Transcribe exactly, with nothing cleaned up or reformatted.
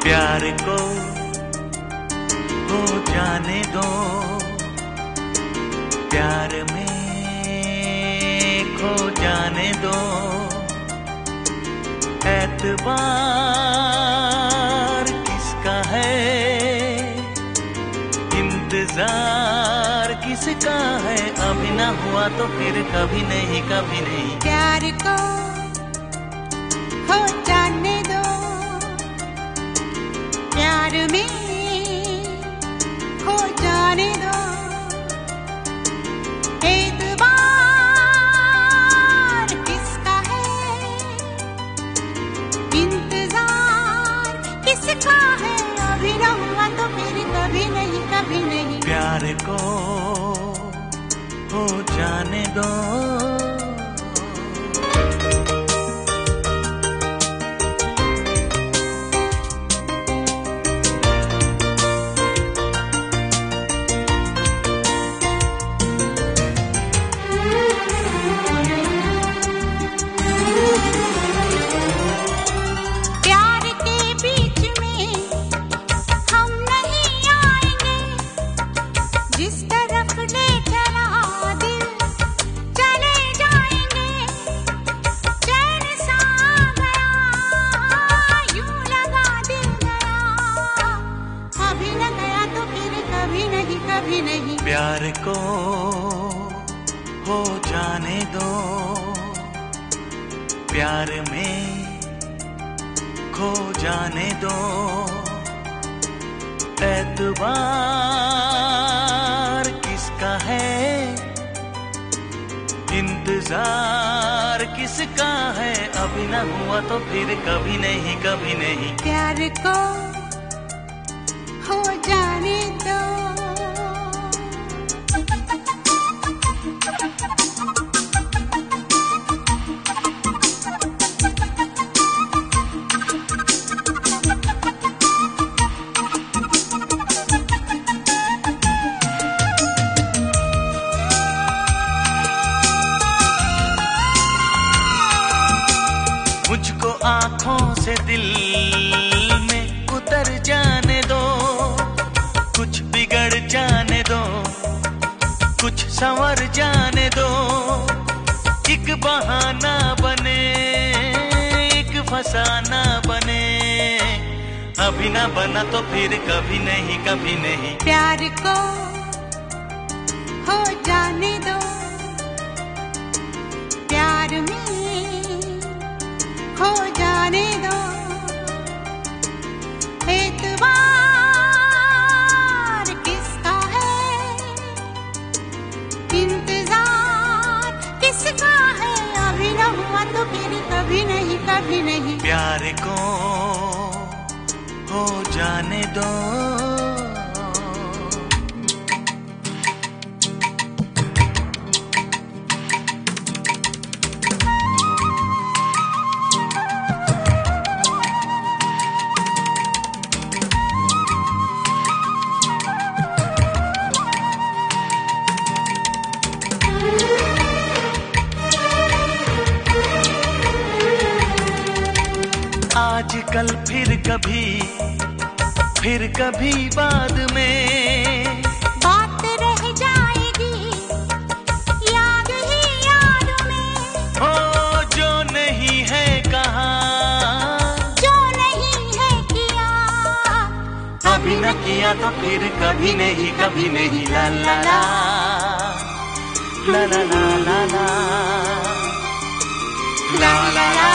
प्यार को हो जाने दो, प्यार में खो जाने दो, एतबार किसका है, इंतजार किसका है, अभी ना हुआ तो फिर कभी नहीं, कभी नहीं। प्यार को हो जाने दो, प्यार में हो जाने दो, एतबार किसका है, इंतजार किसका है, अभी ना हुआ तो फिर कभी नहीं, कभी नहीं। प्यार को हो जाने दो। प्यार को हो जाने दो, प्यार में खो जाने दो, एतबार किसका है, इंतजार किसका है, अभी ना हुआ तो फिर कभी नहीं, कभी नहीं। प्यार को हो जाने दो। मुझको आँखों से दिल में उतर जाने दो, कुछ बिगड़ जाने दो, कुछ संवर जाने दो, एक बहाना बने, एक फसाना बने, अभी ना बना तो फिर कभी नहीं, कभी नहीं। प्यार को हो जाने दो, प्यार में हो जाने दो, एतबार किसका है, इंतजार किसका है, अभी ना हुआ तो फिर कभी नहीं, कभी नहीं। प्यार को हो जाने दो। आजकल फिर कभी, फिर कभी बाद में बात रह जाएगी, याद ही याद में, हो जो नहीं है कहा, जो नहीं है किया, अभी न किया तो फिर कभी नहीं, कभी नहीं। ला ला ला ला ला ला ला ला ला ला ला।